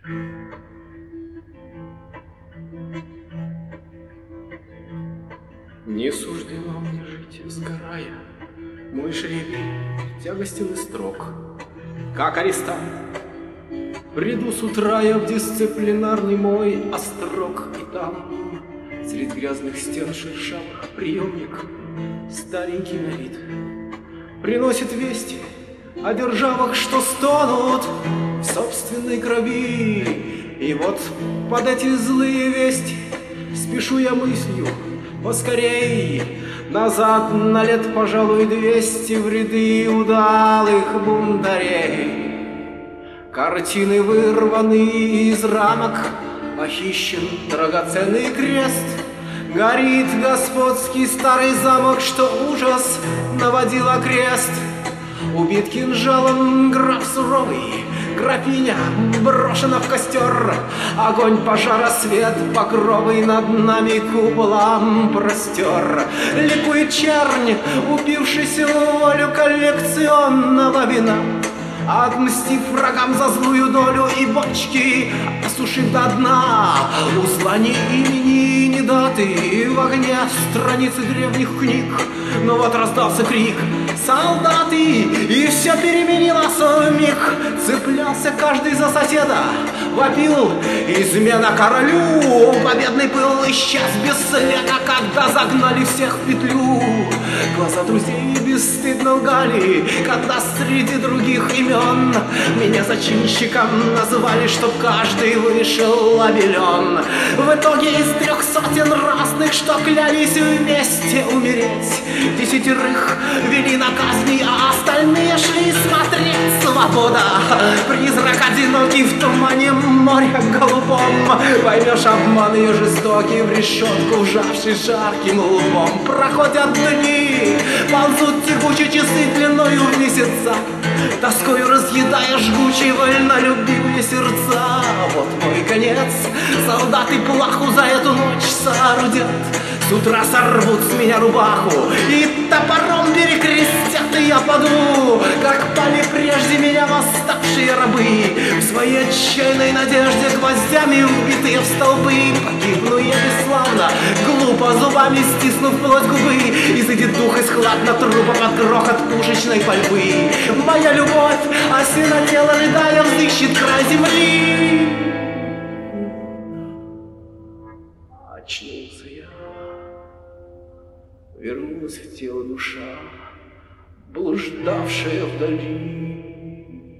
Не суждено мне жить, сгорая, мой жребий тягостен и строг. Как арестант приду с утра я в дисциплинарный мой острог, и там, средь грязных стен шершавых, приемник, старенький на вид, приносит вести о державах, что стонут в собственной крови. И вот под эти злые вести спешу я мыслью поскорей назад на лет, пожалуй, 200 в ряды удалых бунтарей. Картины вырваны из рамок, похищен драгоценный крест. Горит господский старый замок, что ужас наводил окрест. Убит кинжалом граф суровый, графиня брошена в костер. Огонь пожара, свет покровый над нами куполом простер. Ликует чернь, упившийся в волю коллекционного вина, отмстив врагам за злую долю и бочки осушив до дна. Узла ни имени, ни даты в огне страницы древних книг. Но вот раздался крик: солдаты! И все переменилось вмиг. Цеплялся каждый за соседа, вопил измена королю. Победный пыл исчез без следа, когда загнали всех в петлю. Глаза друзей бесстыдно лгали, когда среди других имен меня зачинщиком назвали, чтоб каждый вышел обелен. В итоге из 300 разных, что клялись вместе умереть, 10 вели на казни, а остальные шли смотреть. Свобода, призрак одинокий в тумане моря голубом. Поймешь обман ее жестокий, в решетку вжавший жарким лбом. Проходят дни, ползут тягучие часы длиною в месяца, тоскою разъедая жгучие вольнолюбивые сердца. Вот мой конец, солдаты плаху за эту ночь соорудят. С утра сорвут с меня рубаху и топором перекрестят, и я паду, как пали прежде меня восставшие рабы, в своей отчаянной надежде гвоздями вбитые в столбы. Погибну я бесславно, глупо зубами стиснув плоть губы, и зайдет дух из хладна трупа под грохот пушечной пальбы. Моя любовь осиротела, рыдая, взыщет край земли. Очнулся я, вернулась в тело душа, блуждавшая вдали.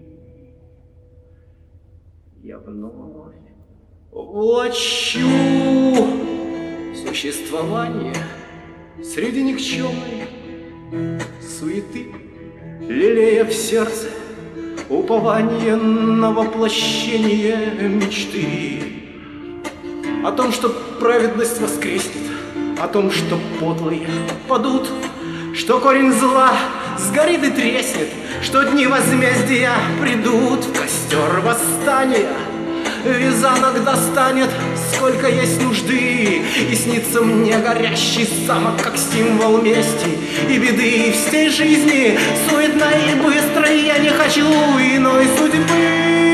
Я вновь влачу существование среди никчемной суеты, лелея в сердце упование на воплощение мечты. О том, что праведность воскреснет, о том, что подлые падут, что корень зла сгорит и треснет, что дни возмездия придут в костер восстания. Вязанок достанет, сколько есть нужды, и снится мне горящий замок, как символ мести и беды. Всей жизни суетной и быстрой я не хочу иной судьбы,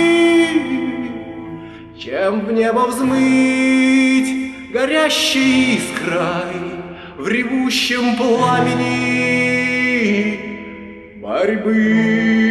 чем в небо взмыть горящей искрой в ревущем пламени борьбы.